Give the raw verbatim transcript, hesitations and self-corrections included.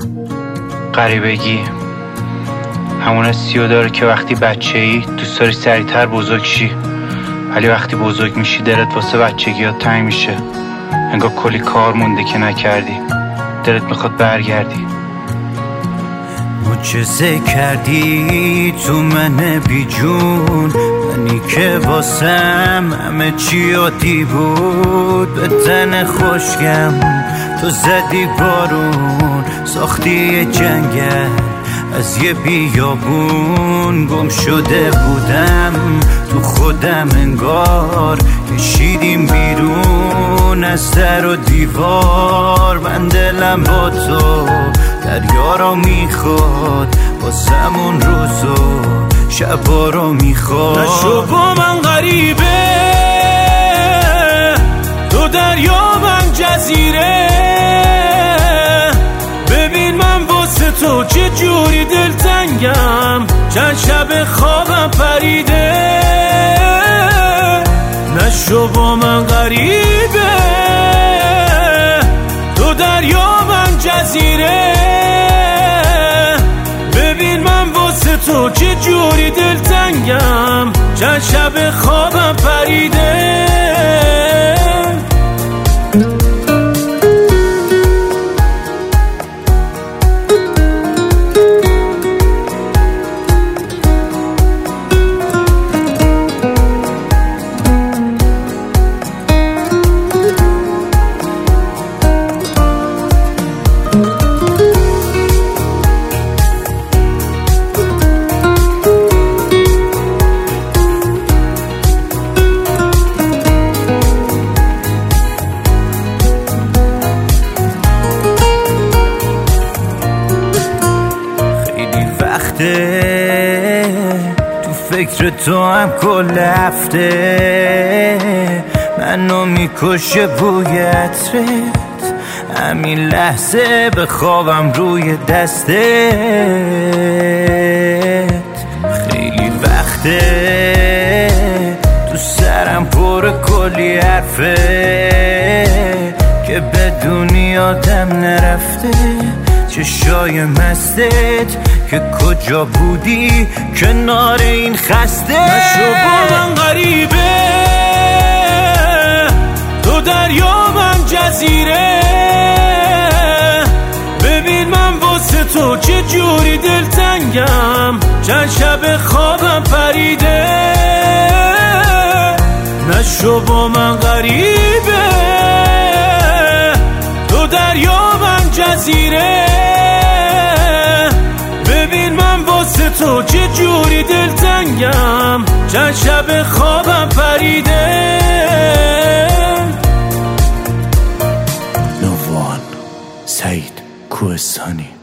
غریبگی همون حسیو داره که وقتی بچه ای دوست داری سریعتر بزرگ شی، ولی وقتی بزرگ میشی دلت واسه بچگی ها تنگ میشه. انگار کلی کار مونده که نکردی، دلت میخواد برگردی. معجزه کردی تو من بی جون، منی که واسم همه چی عادی بود. به تن خوشگم تو زدی بارون، ساختی یه جنگل از یه بیابون. گم شده بودم تو خودم، انگار کشیدیم بیرون از در و دیوار. من دلم با تو دریا رو میخواد، واسمون روز و شبا رو میخواد. نشو با من غریبه، تو دریا من جزیره. ببین من واسه تو چه جوری دلتنگم، چند شب خوابم پریده. نشو با من غریبه، تو دریا من جزیره. ببین من واسه تو چه جوری دلتنگم، چند شب خوابم پریده. تو فکر تو هم کل هفته، منو میکشه بوی عطرت. همین لحظه به خوابم روی دستت. خیلی وقته تو سرم پر کلی حرفه، که بدونی آدم نرفته. چشای مستت که کجا بودی کنار این خسته. نشو با من غریبه، تو دریا من جزیره. ببین من واسه تو چه جوری دلتنگم، چند شب خوابم پریده. نشو با من غریبه، تو دریا من جزیره. ببین من واسه تو چه جوری دلتنگم، چند شب خوابم پریده. نووان سعید کوهستانی.